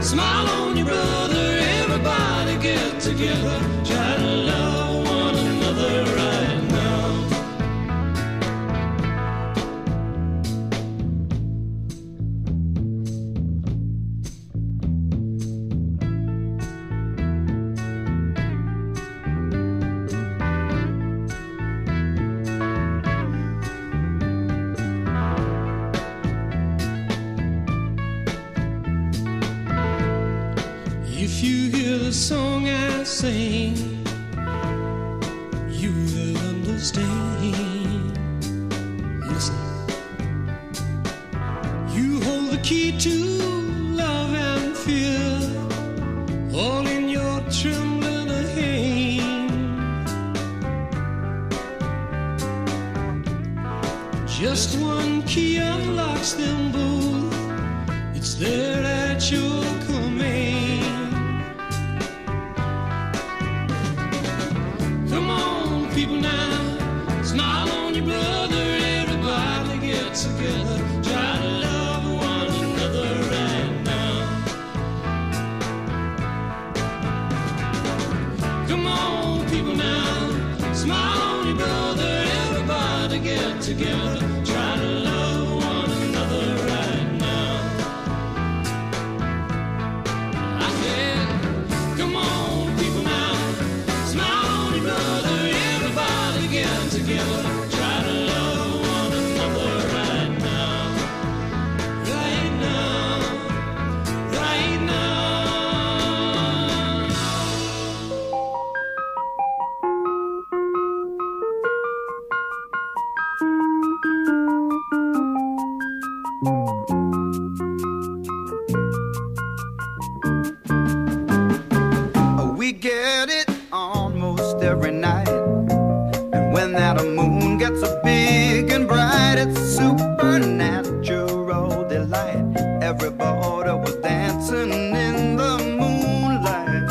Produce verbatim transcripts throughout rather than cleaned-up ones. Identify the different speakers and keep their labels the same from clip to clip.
Speaker 1: Smile on your brother, everybody get together. Try to love one another right now. If you hear the song I sing, you will understand. Listen. You hold the key to love and fear, all in your trembling hand. Just one key unlocks them both. It's there at your command. Come on, people now, smile on your brother, everybody get together. Try to love one another right now. Come on, people now, smile on your brother, everybody get together. Try to love one another right now. I said, come on, people now, smile on your brother, everybody get together. Try to love one another right now. Right now, right now.
Speaker 2: We get it almost every night, and when that moon gets so big and bright, it's a supernatural delight. Everybody was dancing in the moonlight.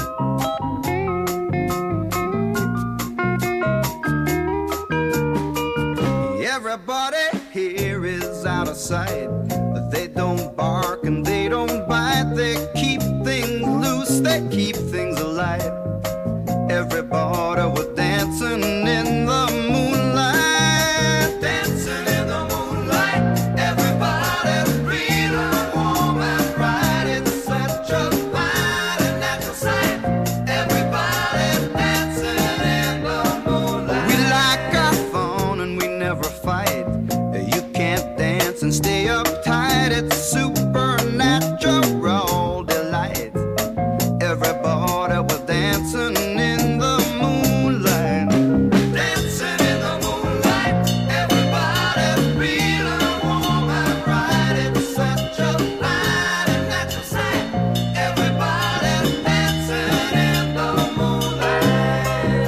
Speaker 2: Everybody here is out of sight, but they don't bark and they don't bite. They keep things loose, they keep things alive. Everybody was dancing in the moonlight, dancing in the moonlight. Everybody's feeling warm and bright. It's such a fine and natural sight. Everybody's dancing in the moonlight. We like our fun and we never fight. You can't dance and stay uptight. It's supernatural delight. Everybody was dancing in the moonlight, dancing in the moonlight. Everybody's feeling warm and bright. It's such a fine and natural sight. Everybody's dancing in the moonlight.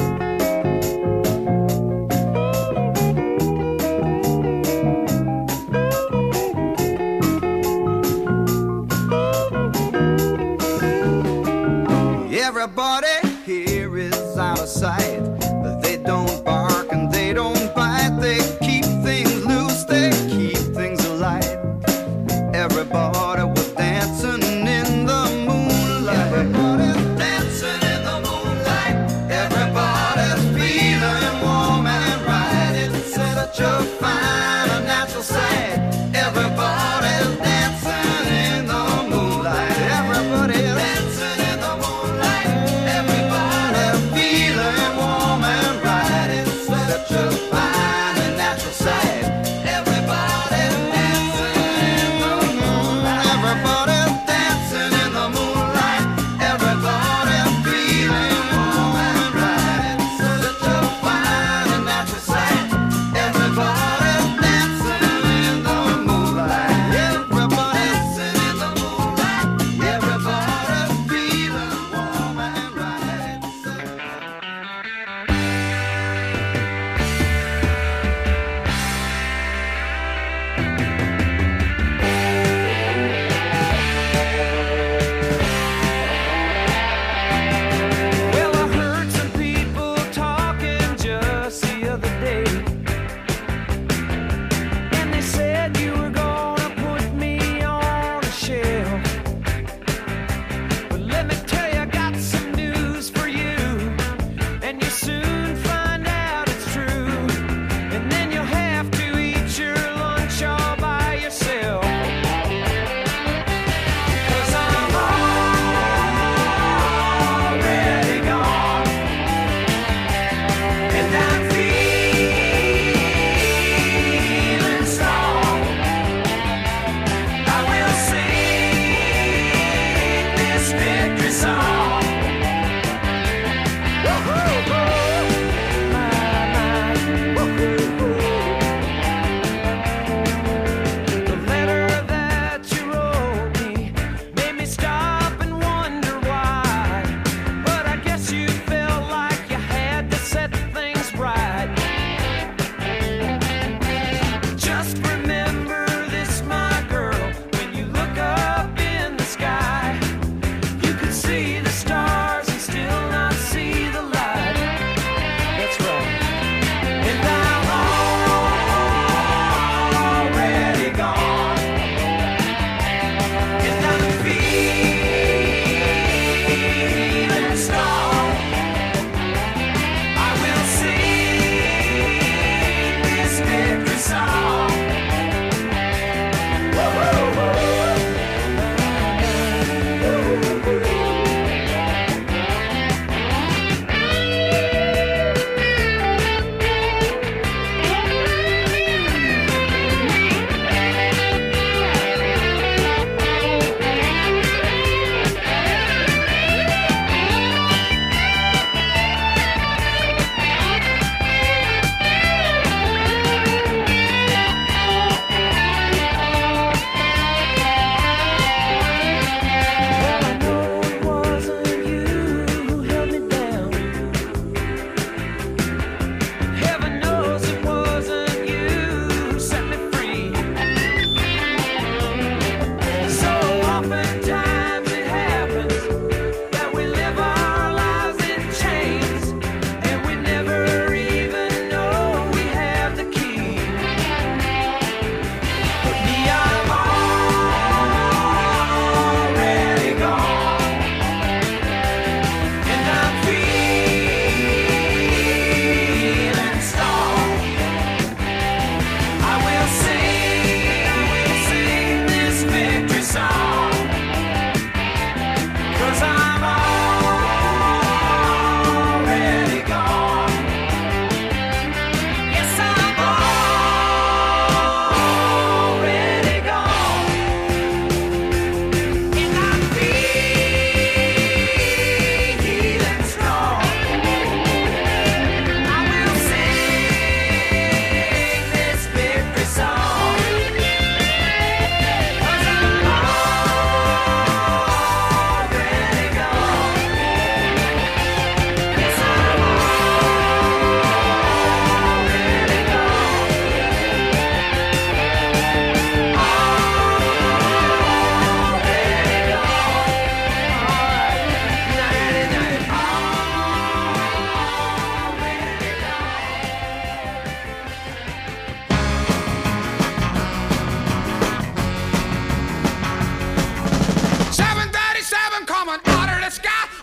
Speaker 2: Everybody here is out of sight, but they don't bark and they don't bite. They keep things loose, they keep things alive. Everybody was dancing in the moonlight. Everybody's dancing in the moonlight. Everybody's feeling warm and bright. It's such a fine and natural sight. Everybody's dancing in the moonlight. Everybody's dancing in the moonlight. Everybody feeling warm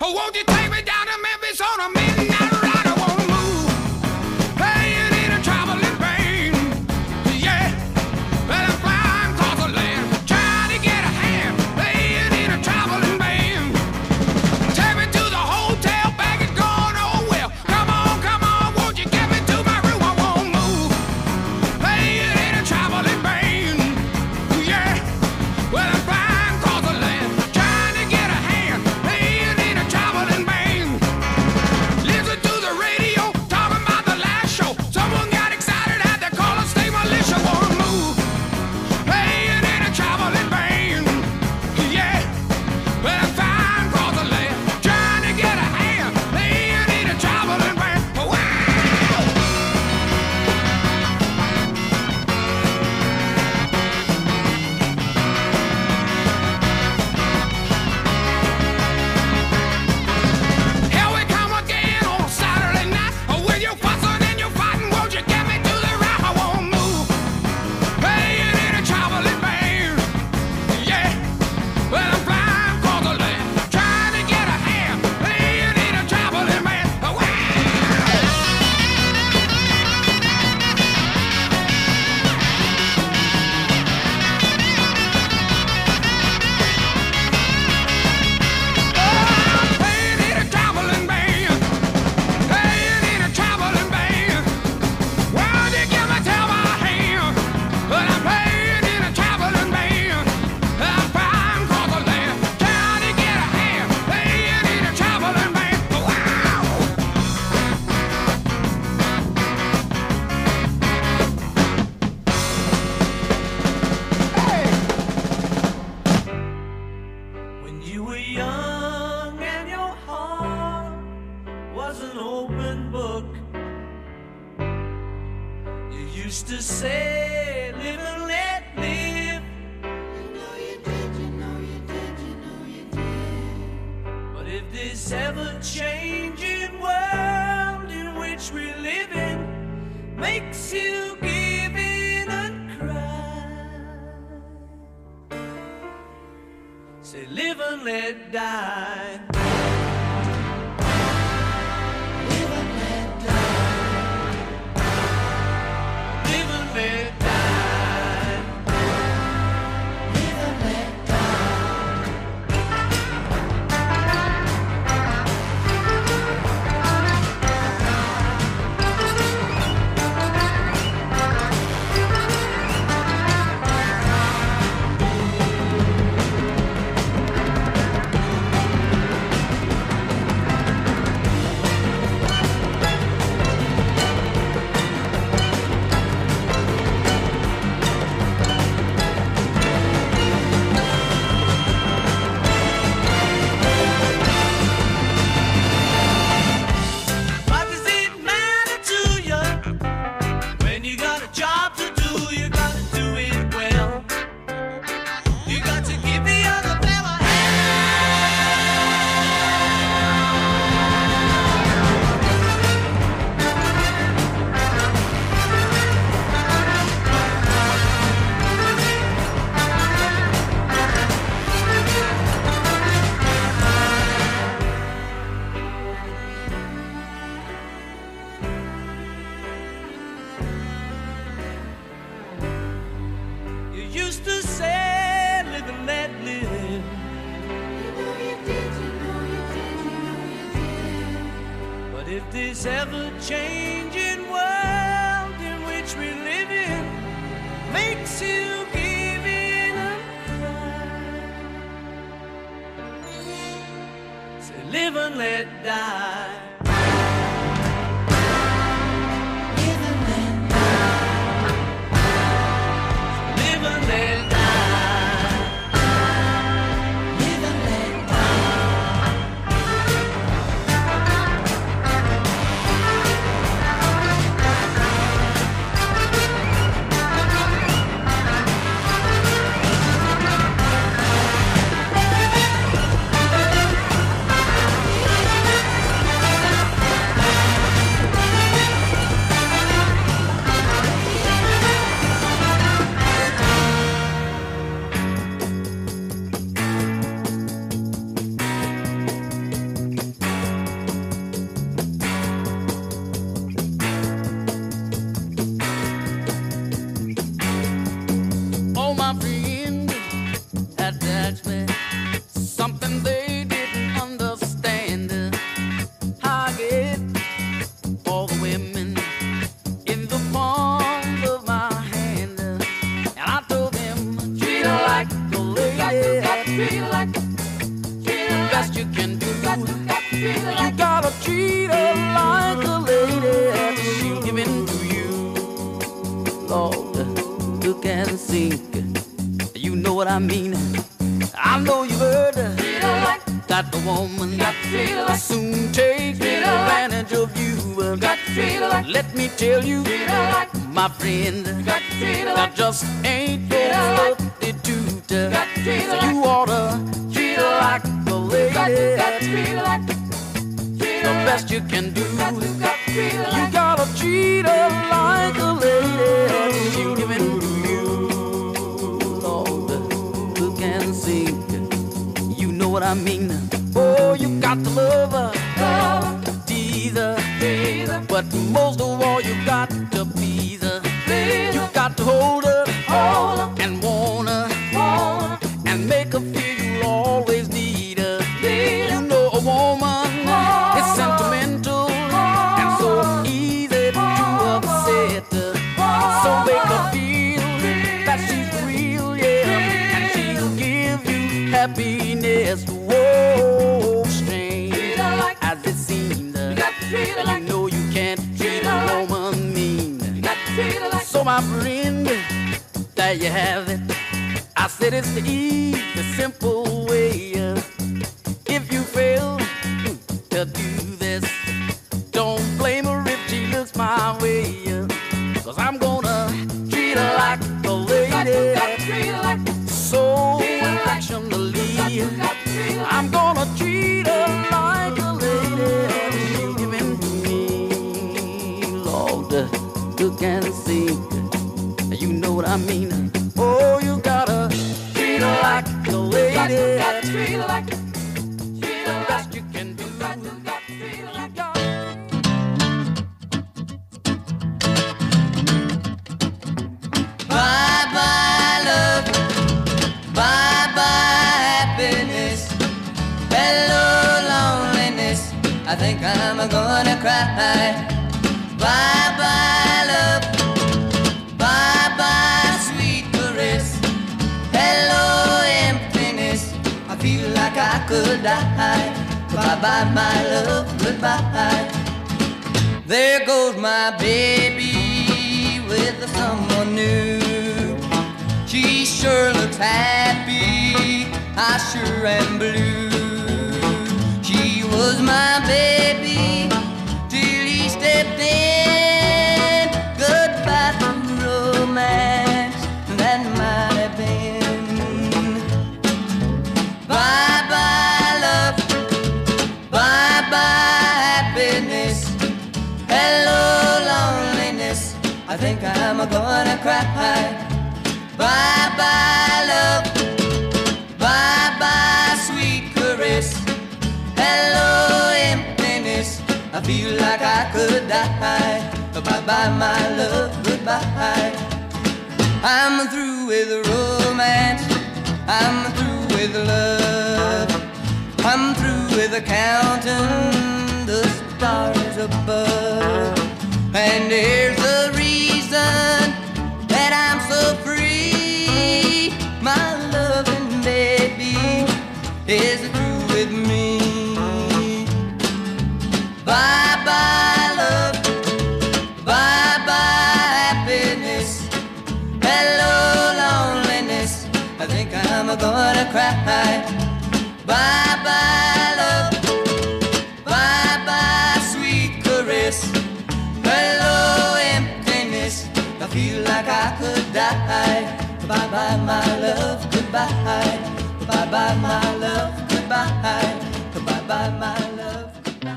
Speaker 1: Oh, won't you take me down to Memphis on a midnight ride? I wanna move, playing in a traveling band. Yeah, well, I'm flying across the land, trying to get a hand, playing in a traveling band. Take me to the hotel, baggage gone, oh well. Come on, come on, won't you get me to my room? I wanna move, playing in a traveling band. Yeah, well, I'm flying across the land, trying to get a hand, playing in a traveling band. Listen to the radio, talking about the last show. Someone got excited, had to call a state militia. Wanna move, playing in a traveling band. Yeah, well, I'm flying across the land, trying to get a hand, playing in a traveling band. Wow! Here we come again on Saturday night. Oh, with your fussing and your fighting, won't you get me to the right? I won't move, playing in a traveling band. Yeah, well, I'm flying across the land, trying to get a hand, playing in a traveling band. Wow! Playing in a traveling band, playing in a traveling band. Why'd you give me till my hand? But I'm playing in a traveling band. I'm flying across the land, trying to get a hand, playing in a traveling band. Wow!
Speaker 3: When you were young and your heart was an open book, you used to say, live and let live. You know you did, you know you did, you know you did. But if this ever-changing world in which we live in makes you give in and cry, say live and let die. Live and let die. Live and let die. Live and let die. What does it matter to you when you got a job to do? You got to do it well. You got to give the other fella You used to say, live and let live. You know you did, you know you did, you know you did. But if this ever-changing world in which we live in makes you give in and cry, say live and let die. Live and let die. Live and let die. Live and let die.
Speaker 4: the best you can do. You gotta treat her like a lady. She'll give in to you. Lord, look and sink. You know what I mean. I know you heard that the woman will soon take advantage of you. Let me tell you, my friend, that just ain't no substitute. So you oughta treat her like a lady. The best you can do. You gotta treat her like a lady. She'll give in to you. Lord, look and sink. You know what I mean. Oh, you got to love her, tease her, but most of all you got to please her. You got to hold her and want her and make her feel you always need her. You know a woman is sentimental and so easy to upset her. So make her feel that she's real, yeah, and she'll give you happiness. Whoa, strange as it seems, you know you can't treat a woman mean. So my friend, there you have it. I said it's the easy, simple way. If you fail to do this, don't blame her if she looks my way. Cause I'm gonna treat her like a lady, so affectionately. I'm gonna treat her like a lady. She'll give in to me. Lord, look and see. You know what I mean. Oh, you gotta treat her like a lady. You gotta treat her like the best you can do. You gotta.
Speaker 5: Bye bye love, bye bye happiness, hello loneliness, I think I'm gonna cry. Bye bye love, bye bye sweet caress, hello emptiness, I feel like I could die. Bye bye my love, goodbye. There goes my baby with someone new. She sure looks happy, I sure am blue. She was my baby till he stepped in. Goodbye to romance, that might have been. Bye bye love, bye bye happiness, hello loneliness, I think I'm gonna cry. Bye bye love, bye bye sweet caress, hello emptiness, I feel like I could die. Bye bye my love, goodbye. I'm through with romance, I'm through with love, I'm through with counting the stars above. And here's the reason that I'm so free. My loving baby is through with me. Bye bye love, bye bye happiness, hello loneliness, I think I'm gonna cry. Bye bye love, bye bye sweet caress, hello emptiness, I feel like I could die. Bye bye my love, goodbye. Bye bye my love, goodbye. Bye bye my love, goodbye.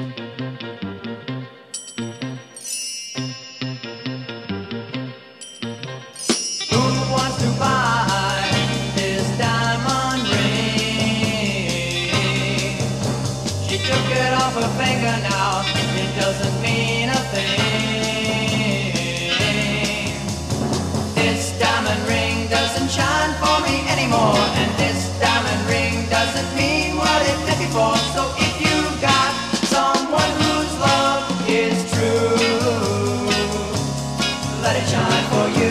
Speaker 3: Who wants to buy this diamond ring? She took it off her finger now, it doesn't mean a thing. This diamond ring doesn't shine for me anymore, and this diamond ring doesn't mean what it did before. So if you've got someone whose love is true, let it shine for you.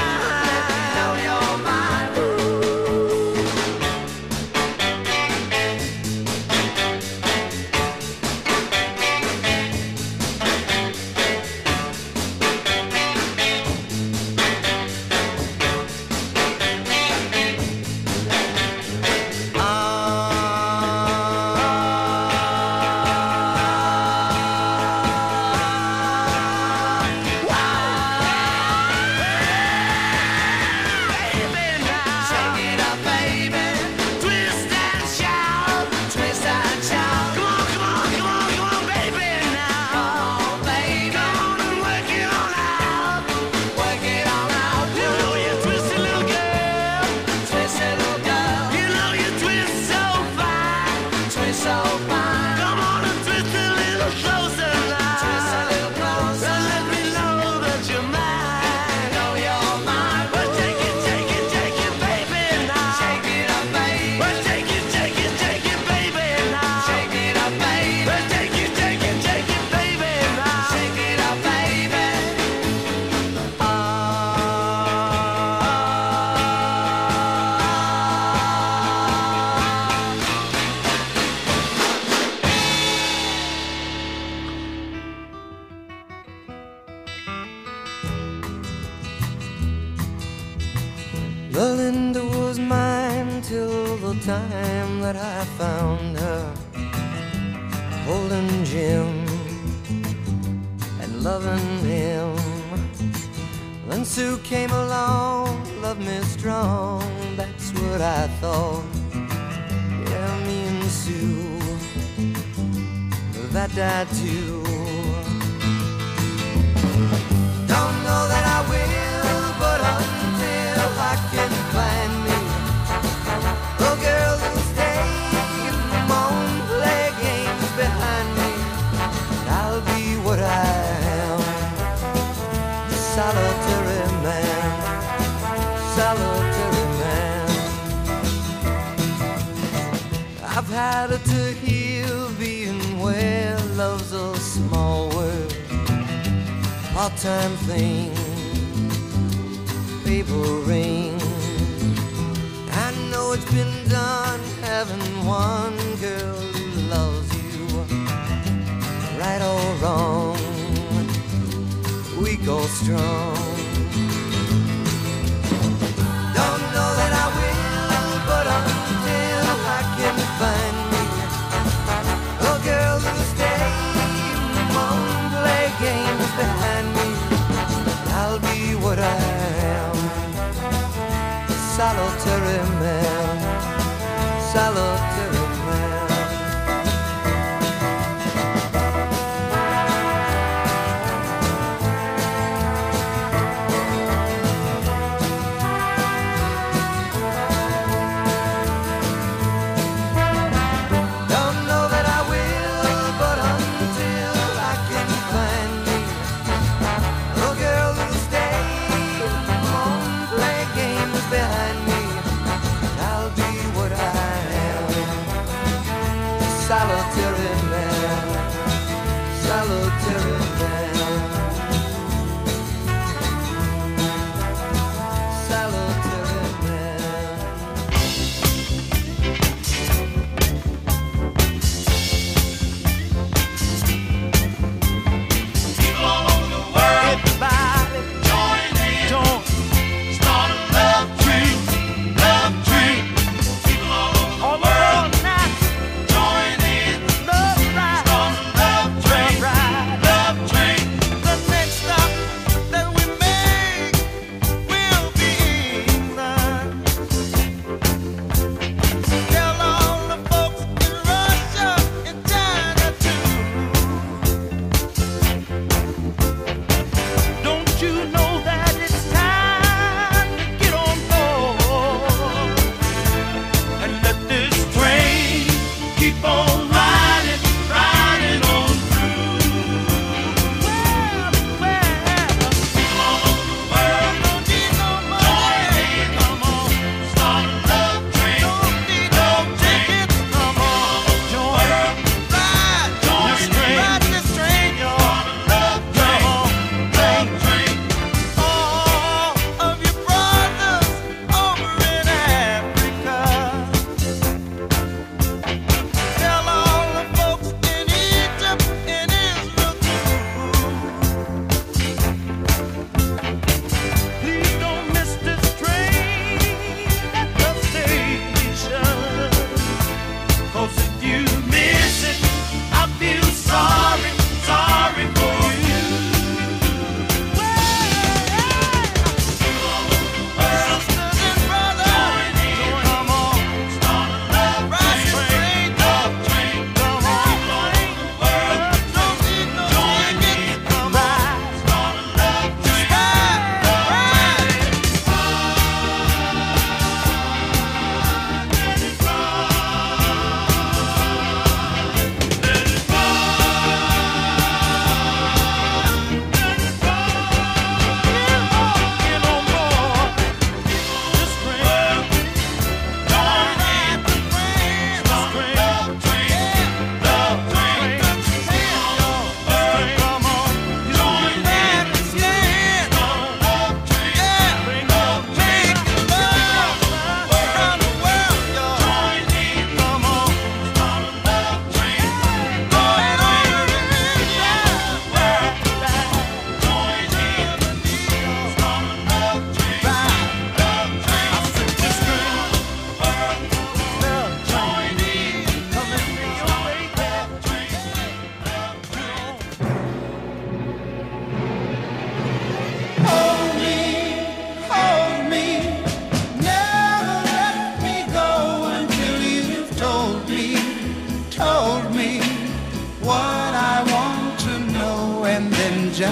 Speaker 5: Belinda was mine till the time that I found her holding Jim and loving him. Then Sue came along, loved me strong, that's what I thought. Yeah, me and Sue, that died too. Don't know that I will, but until I can find me a girl who'll stay and won't play games behind me, I'll be what I am, a solitary man, solitary man. I've had it to heal being where love's a small world, part-time thing, paper ring. I know it's been done having one girl who loves you, right or wrong, weak or strong. Don't know that I will, but until I can find me a girl who'll stay and won't play games behind me, I'll be what I am, a solitary man, solitary man. Don't know that I will, but until I can find me a girl who'll stay and won't play games behind me, I'll be what I am,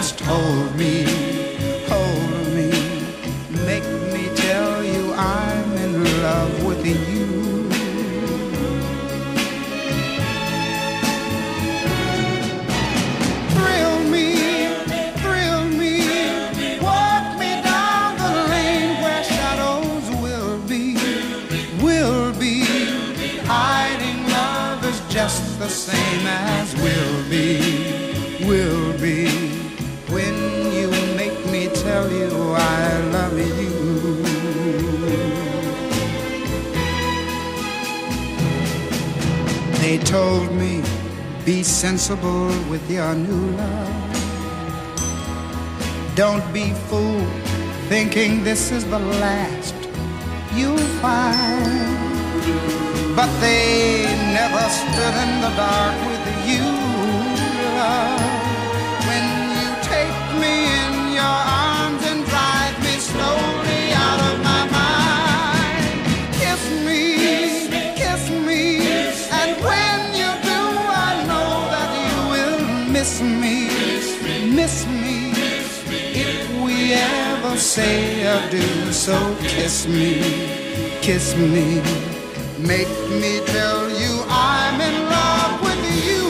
Speaker 2: just hold me, hold me. Make me tell you I'm in love with you. Thrill me, thrill me, walk me down the lane where shadows will be, will be. Hiding love is just the same as will be, will be. When you make me tell you I love you. They told me, be sensible with your new love. Don't be fooled thinking this is the last you'll find. But they never stood in the dark with you, love. When you take me in your arms and drive me slowly out of my mind. Kiss me, kiss me, and when you do, I know that you will miss me, miss me. If we ever say adieu, so kiss me, kiss me. Make me tell you I'm in love with you.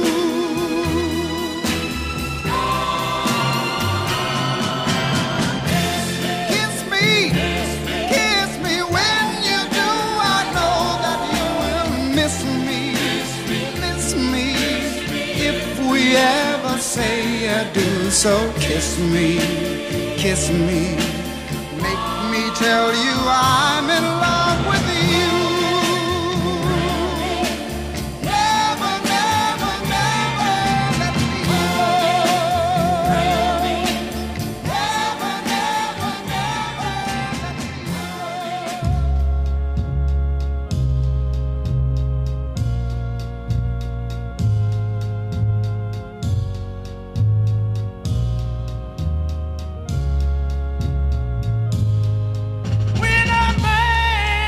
Speaker 2: Kiss me, kiss me. When you do, I know that you will miss me, miss me. If we ever say adieu, so kiss me, kiss me. Make me tell you I'm in love with you.
Speaker 3: When a man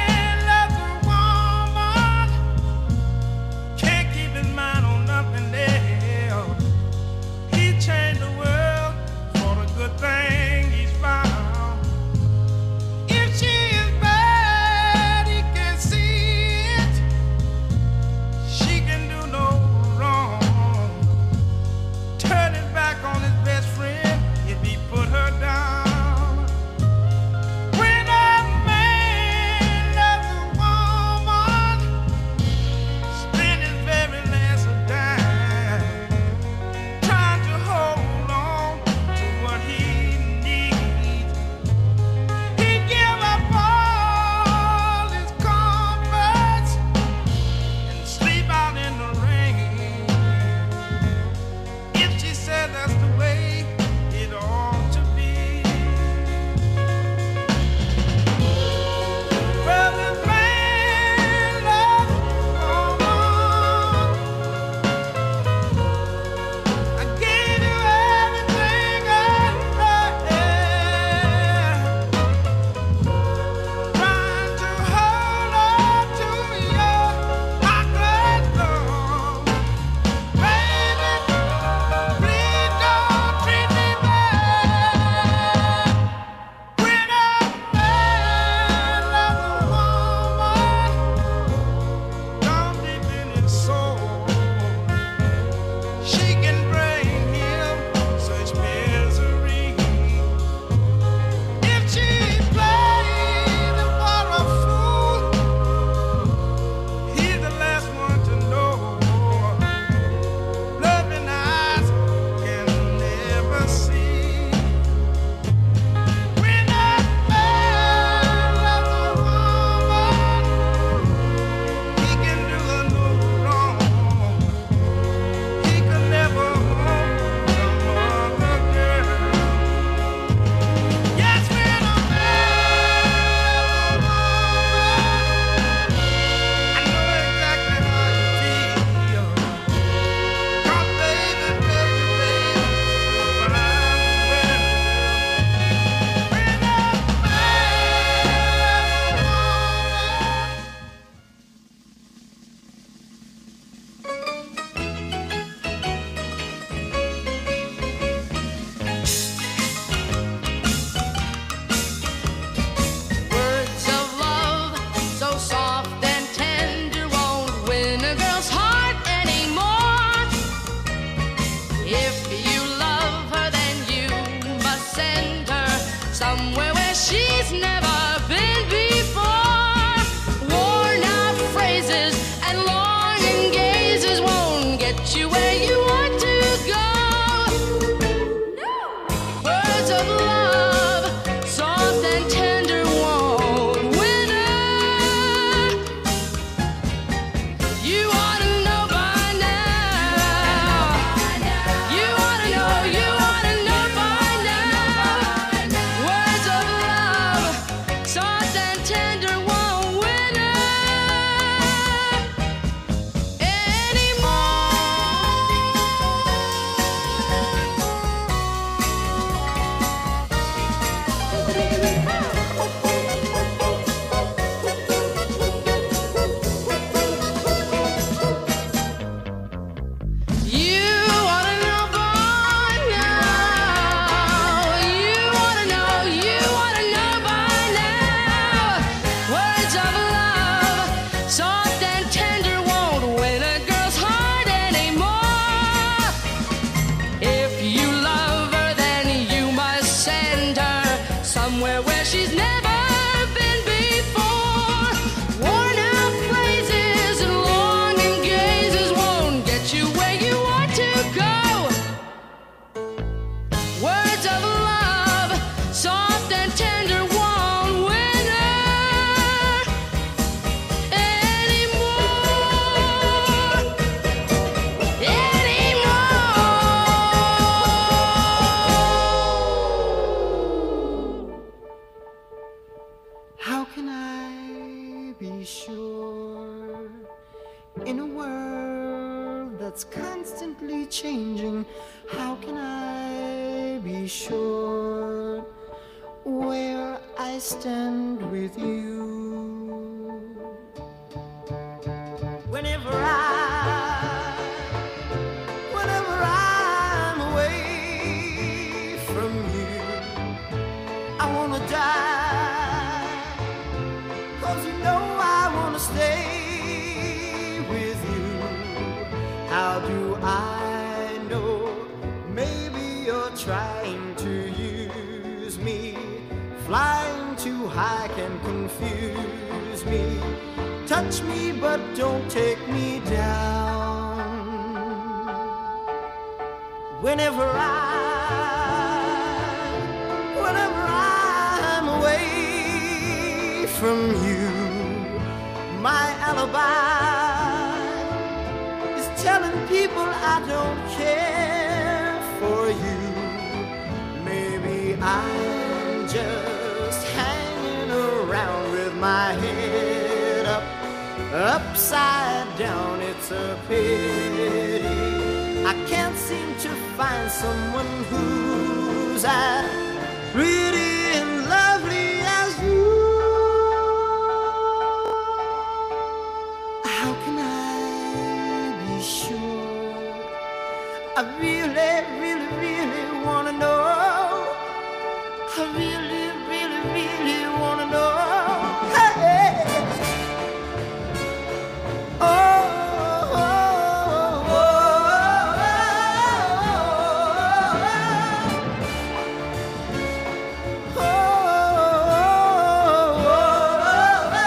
Speaker 6: she's never been before. Worn out phrases and longing gazes won't get you where you want to go. Words of love, soft and tender, won't win her anymore, anymore.
Speaker 2: How can I be sure in a world that's constantly changing? How can I be sure where I stand with you? Whenever I, whenever I'm away from you, I wanna die. 'Cause you know I wanna stay with you. How do I know? Maybe you're trying to use me. Flying too high can confuse me. Touch me but don't take me down. Whenever I, whenever I'm away from you, my alibi is telling people I don't care for you. Maybe I'm just hanging around with my head up, upside down. It's a pity I can't seem to find someone who's as pretty and lovely as you. How can I be sure? I really, really, really wanna know. I really, really, really wanna know. Hey. Oh, oh, oh, oh, oh, oh, oh.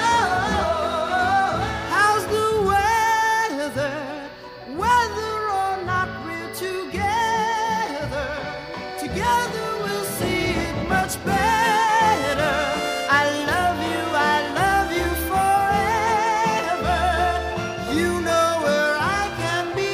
Speaker 2: How's the weather? Whether or not we're together, together we'll see it much better. I love you, I love you forever. You know where I can be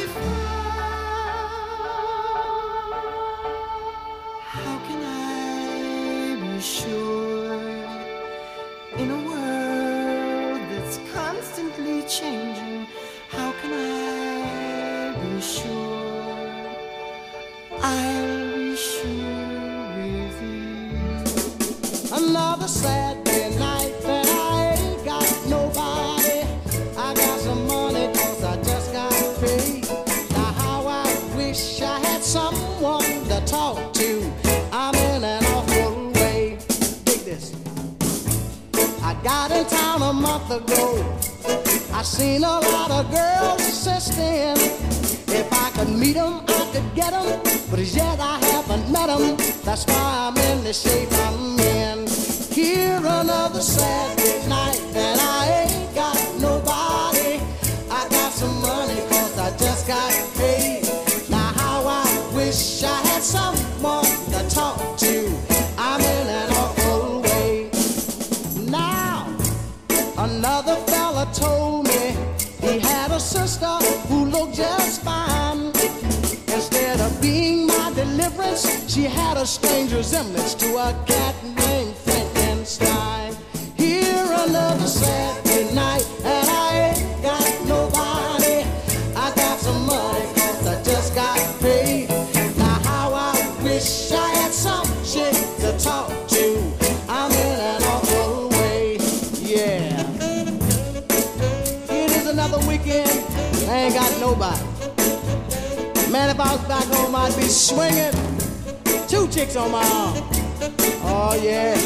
Speaker 2: found. How can I be sure in a world that's constantly changing? How can I be sure I'll be sure with you? Another Saturday night that I ain't got nobody. I got some money 'cause I just got paid. Now how I wish I had someone to talk to. I'm in an awful way. Dig this. I got in town a month ago. I seen a lot of girls since then. If I could meet 'em, I could get 'em. But as yet I haven't met 'em. That's why I'm in the shape I'm in. Here another Saturday night and I ain't got nobody. I got some money 'cause I just got paid. Now how I wish I had someone to talk to. I'm in an awful way. Now another fella told me he had a sister who looked just fine. Instead of being my deliverance, she had a strange resemblance to a cat named Frankenstein. Here another Saturday night and I ain't got nobody. I got some money 'cause I just got paid. Now how I wish I had some shit to talk to. I'm in an awful way, yeah. It is another weekend, I ain't got nobody. Man, if I was back home, I'd be swinging. Two chicks on my arm. Oh, yeah.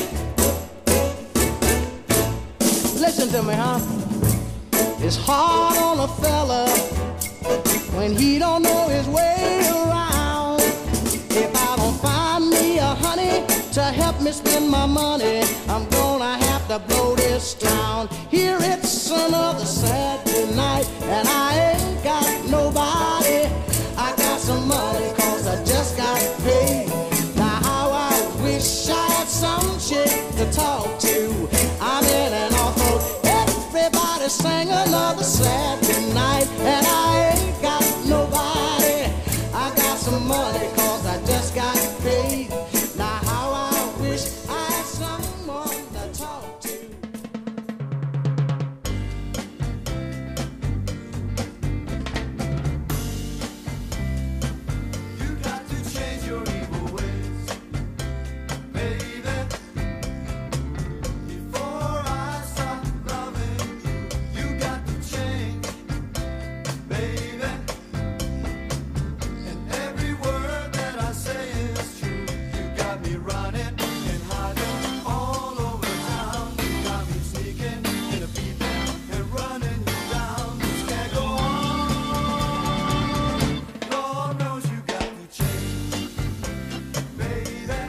Speaker 2: Listen to me, huh? It's hard on a fella when he don't know his way around. If I don't find me a honey
Speaker 7: to help me spend my money. I'm gonna have to blow this town. Here it's another Saturday night, and I ain't got nobody. I got some money cause I just got paid. Now how I wish I had some chick to talk to. I'm in an awful, everybody sing another Saturday night, and I ain't got nobody. I got some money cause I just got paid. Now how I wish I had someone to talk to.
Speaker 5: You got to change your evil ways, baby, before I stop loving you. You got to change, baby, and every word that I say is true. You got me running and hiding all over town. You got me sneaking in a people and running you down. This can't go on. Lord knows you got to change, baby,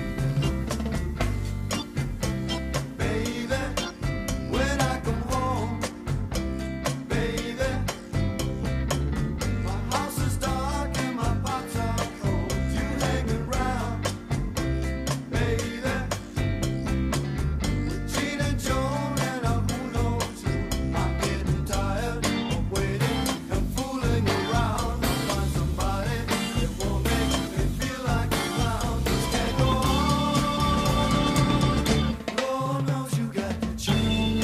Speaker 5: baby. When I come home, baby, my house is dark and my pots are cold. You hanging round, baby, with Gene and Joan and a who knows who. I'm getting tired of waiting and fooling around. I'll find somebody that won't make me feel like a clown. This can't go on. Lord knows you got to change.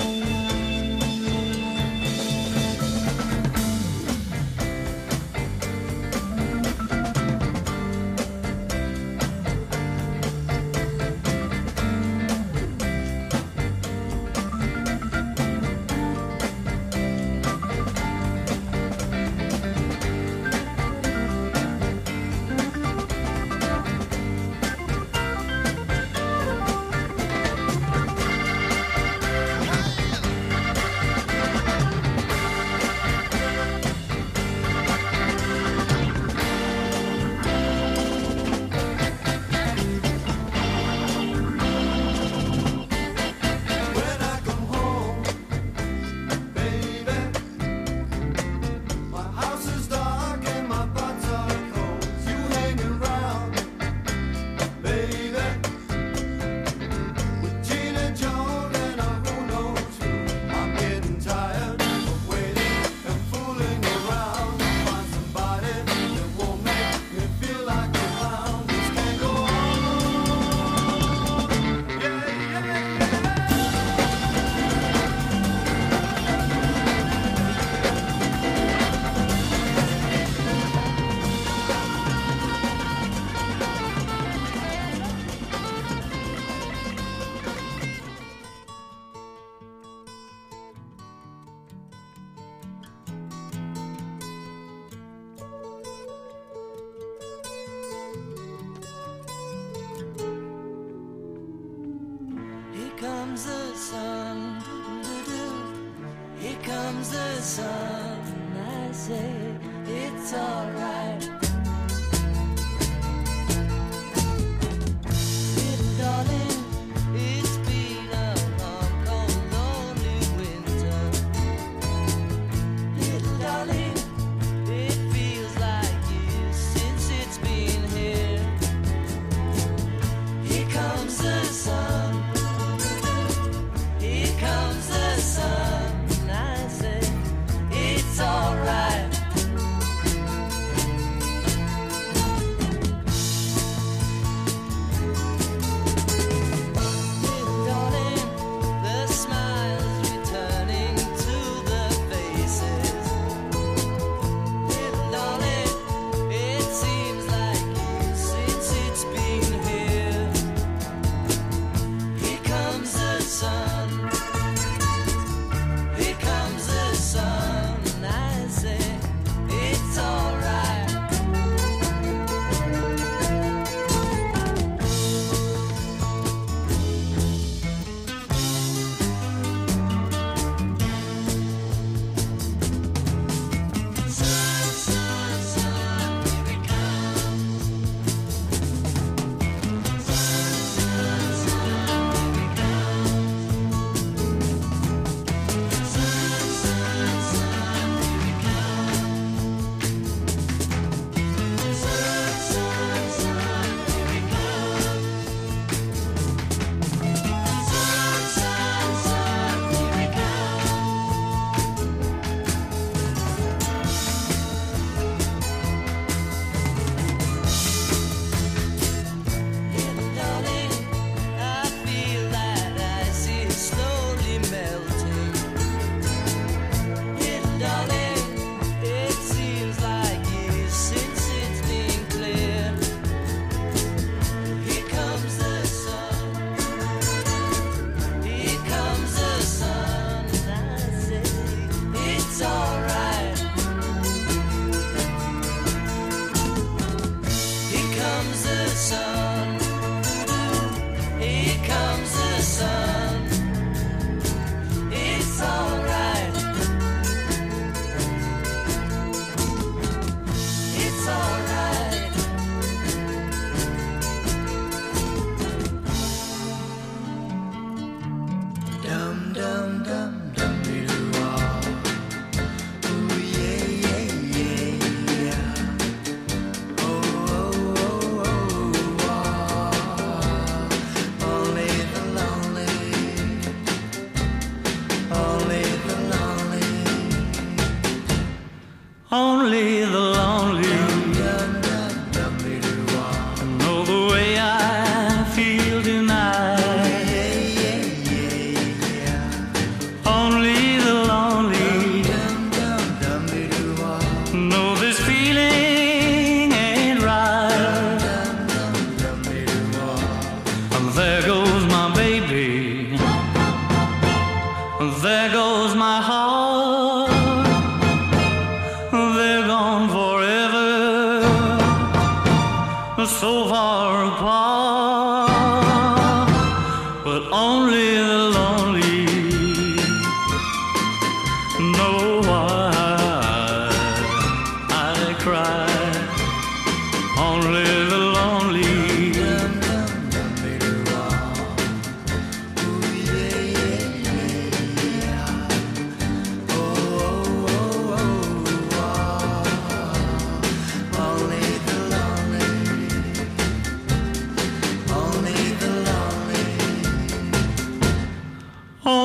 Speaker 5: When I come home, baby, my house is dark and my pots are cold. You hanging round, baby, with Gene and Joan and a who knows who. I'm getting tired of waiting and fooling around. I'll find somebody that won't make me feel like a clown. This can't go on. Yeah, yeah, yeah.
Speaker 3: Here comes the sun, doo-doo-doo. Here comes the sun. I say it's alright. Little darling, it's been a long, cold, lonely winter. Little darling, it feels like years since it's been here. Here comes the sun. Here comes the sun. I say it's alright.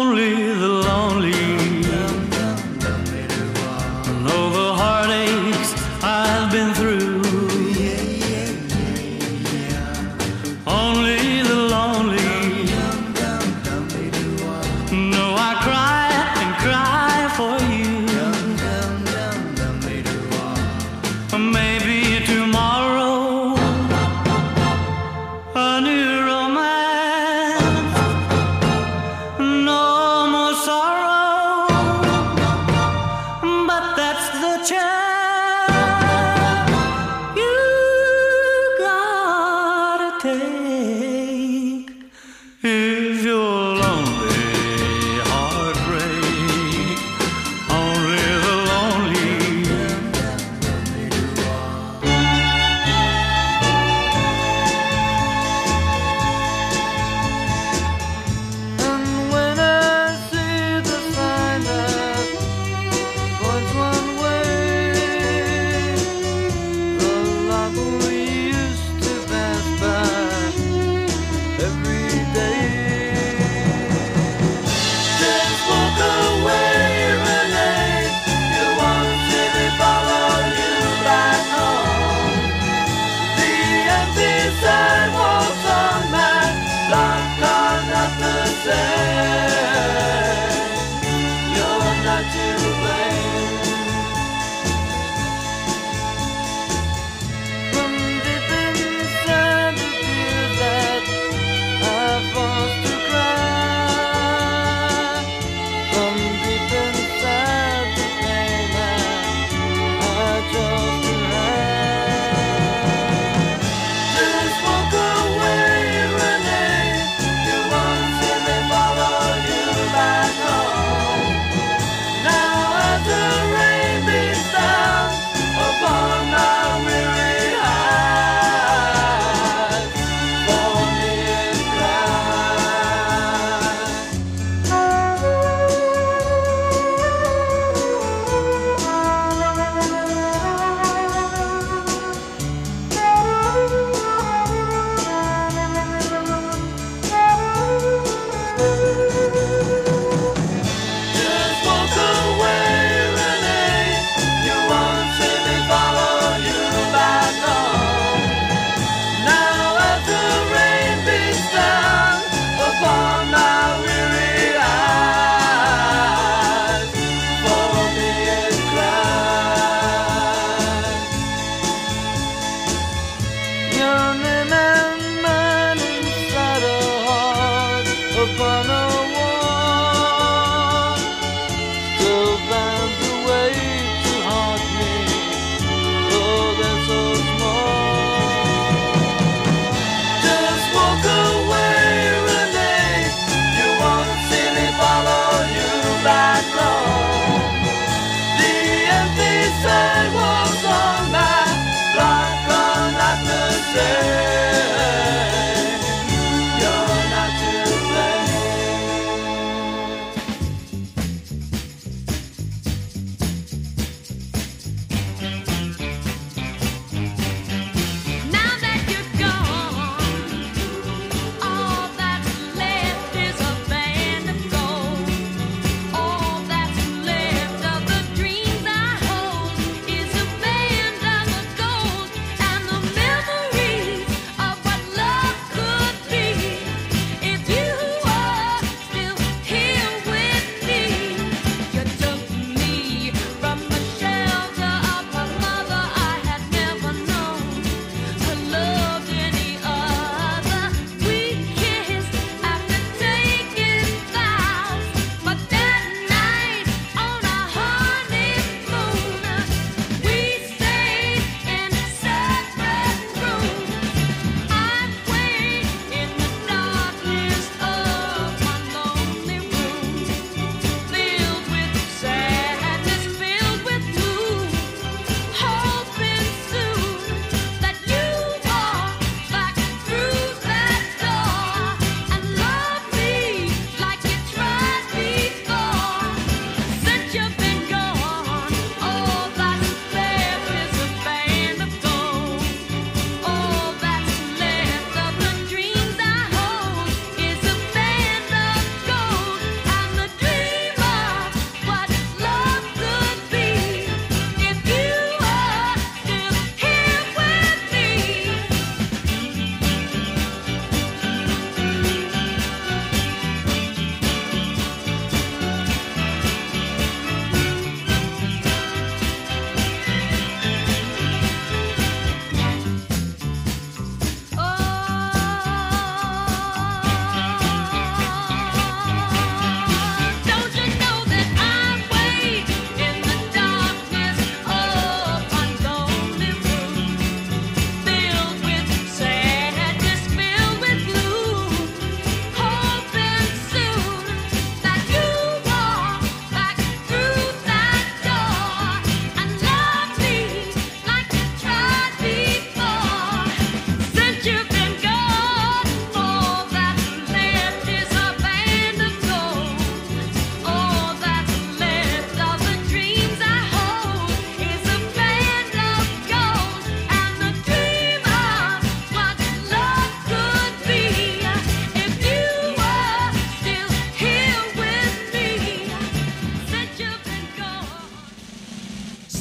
Speaker 1: Only the lonely know the heartaches I've been through. Only the lonely know I cry and cry for you. Maybe tomorrow a new romance, no more sorrow.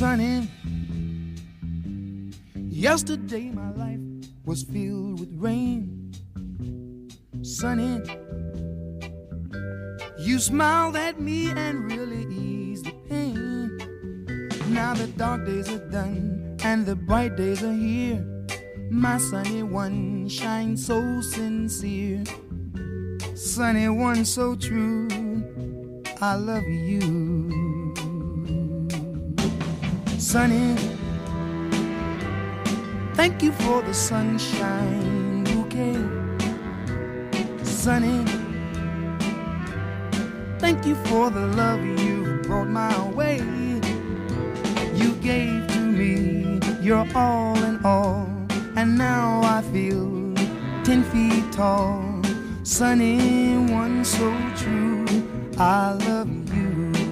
Speaker 7: Sunny, yesterday my life was filled with rain. Sunny, you smiled at me and really eased the pain. Now the dark days are done and the bright days are here. My sunny one shines so sincere. Sunny one so true, I love you. Sunny, thank you for the sunshine bouquet. Sunny, thank you for the love you brought my way. You gave to me your all in all, and now I feel ten feet tall. Sunny one so true, I love you.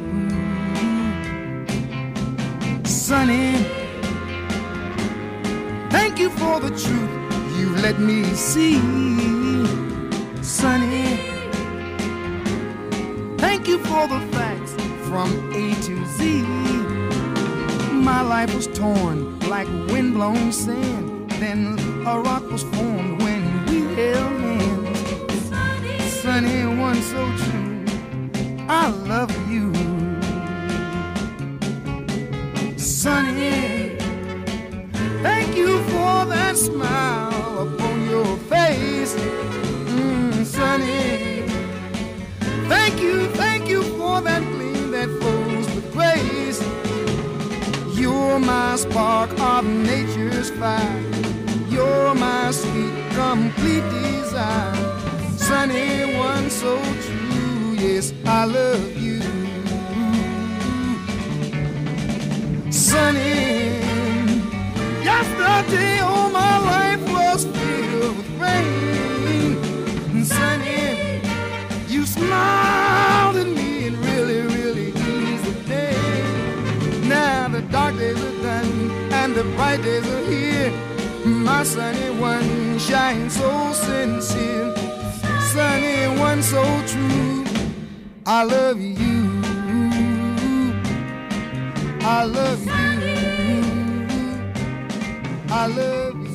Speaker 7: Sunny, thank you for the truth you let me see. Sunny, thank you for the facts from A to Z. My life was torn like windblown sand, then a rock was formed when we held hands. Sunny one so true, I love you. Sunny, thank you for that smile upon your face. Mm, Sunny, thank you, thank you for that gleam that flows with grace. You're my spark of nature's fire. You're my sweet, complete desire. Sunny one so true, yes, I love you. Sunny, yesterday all my life was filled with rain. Sunny, you smiled at me and really, really eased the day. Now the dark days are done and the bright days are here. My sunny one shines so sincere. Sunny one so true, I love you. I love you. I love you.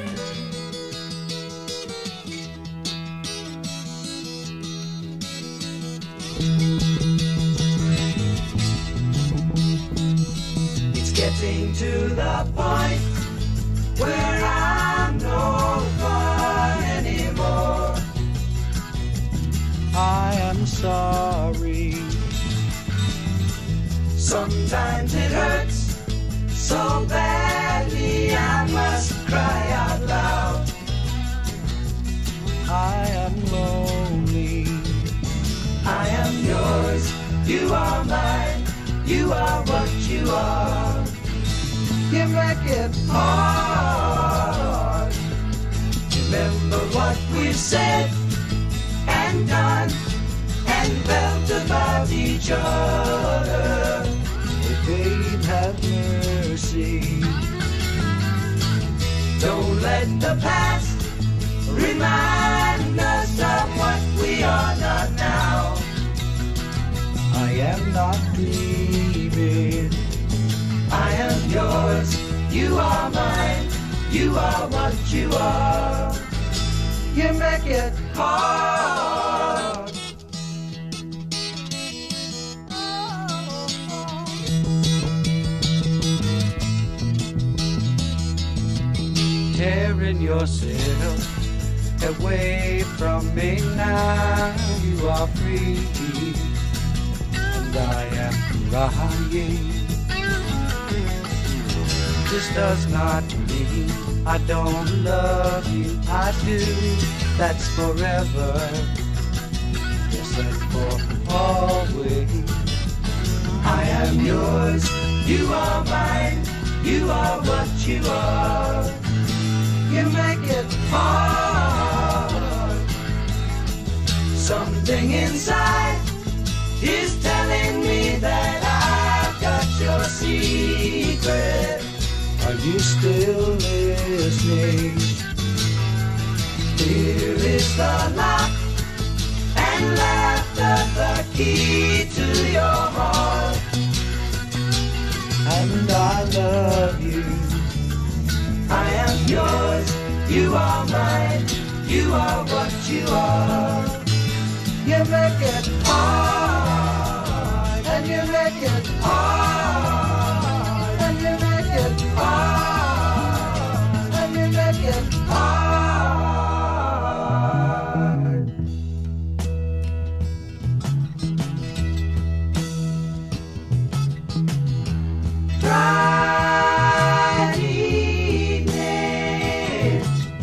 Speaker 3: It's getting to the point where I'm no fun anymore.
Speaker 7: I am sorry.
Speaker 3: Sometimes it hurts so badly I must cry out loud.
Speaker 7: I am lonely.
Speaker 3: I am yours, you are mine, you are what you are. You make it hard. Remember what we've said and done and felt about each other.
Speaker 7: Babe, have mercy.
Speaker 3: Don't let the past remind us of what we are not now.
Speaker 7: I am not dreaming.
Speaker 3: I am yours, you are mine, you are what you are. You make it hard.
Speaker 7: Tearing yourself away from me now. You are free, and I am crying. This does not mean I don't love you. I do. That's forever. Yes, and for always.
Speaker 3: I am yours, you are mine, you are what you are. You make it hard. Something inside is telling me that I've got your secret.
Speaker 7: Are you still listening?
Speaker 3: Here is the lock, and laughter the key to your heart.
Speaker 7: And I
Speaker 5: You are mine, you are what you are. You make it hard, and you make it hard, and you make it hard, and you make it hard. Friday evening,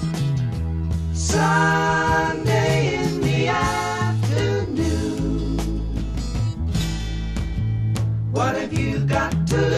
Speaker 5: Sunday in the afternoon. What have you got to